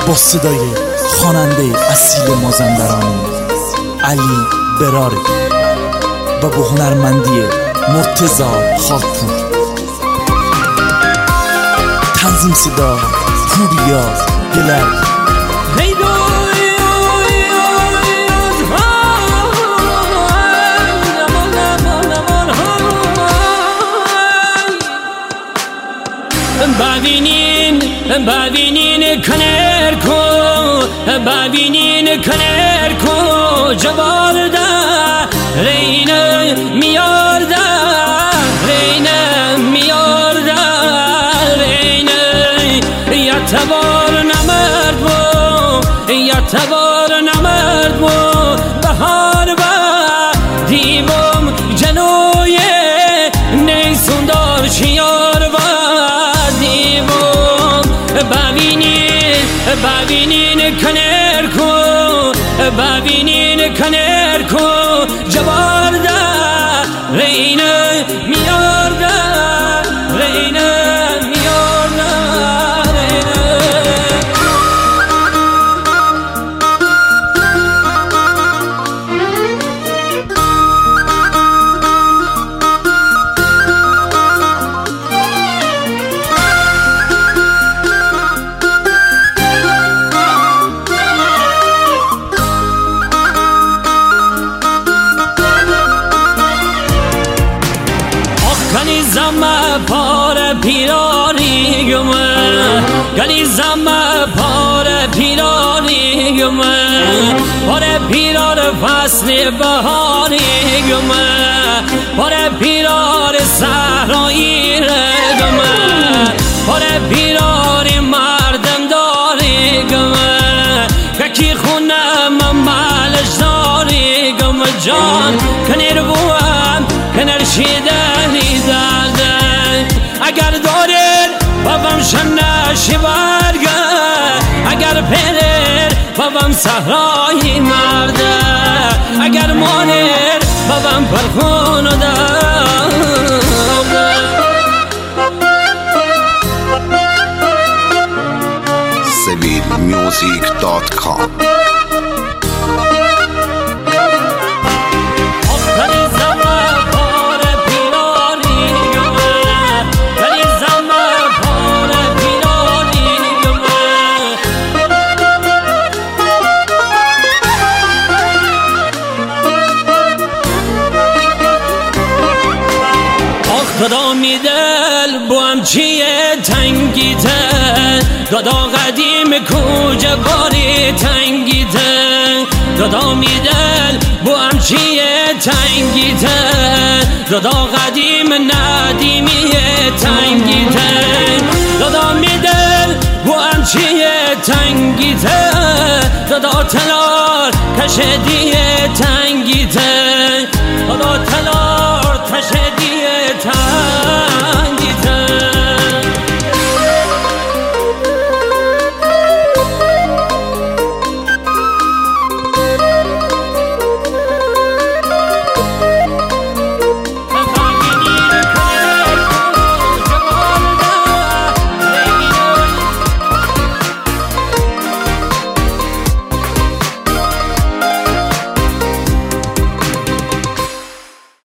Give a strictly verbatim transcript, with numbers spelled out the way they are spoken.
با صدای خواننده اصیل مازندرانی علی براری و با هنرمندی مرتضی خاکپور. تنظیم صدا پوریا گلر. ببینین ببینین کنر کو ببینین کنر کو جوارده رینه میارده رینه میارده رینه یتبار نمرد بو یتبار نمرد بو بهار با دیوم جلوی نیسوندار شیار با ببینین ببینین کنر کو ببینین کنر کو جوارده رینه میارده رینه میارده گلی زمه پار پیرانی گمه گلی زمه پار پیرانی گمه پار پیرار فصل بهاری گمه پار پیرار صحرایی گمه پار پیرار مردم داری گمه یکی خونه ممالش داری گمه جان کنیر بوام کنر شیدنی داده اگر دارید بابام شنه شیوارگه اگر پریر بابام صحرایی مرده اگر مانیر بابام پرخونو داده سویل میوزیک دات کام. دادا میدل با هم چیه تنگیته دادا قدیم کوجه باری تنگیته دادا میدل با هم چیه تنگیته دادا قدیم ندیمیه تنگیته دادا میدل با هم چیه تنگیته دادا تلار کشدیه تنگیته